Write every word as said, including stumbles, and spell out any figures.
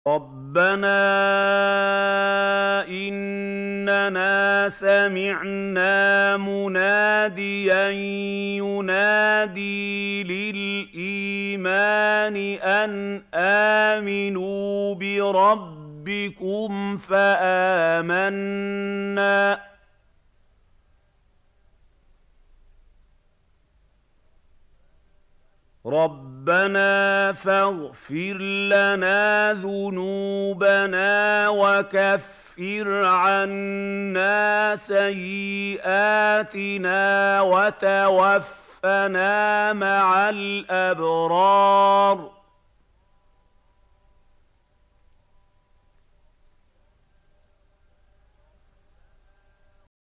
رَبَّنَا إِنَّنَا سَمِعْنَا مُنَادِيًا يُنَادِي لِلْإِيمَانِ أَنْ آمِنُوا بِرَبِّكُمْ فَآمَنَّا رَبَّنَا فَاغْفِرْ لَنَا ذُنُوبَنَا وَكَفِّرْ عَنَّا سَيِّئَاتِنَا وَتَوَفَّنَا مَعَ الْأَبْرَارِ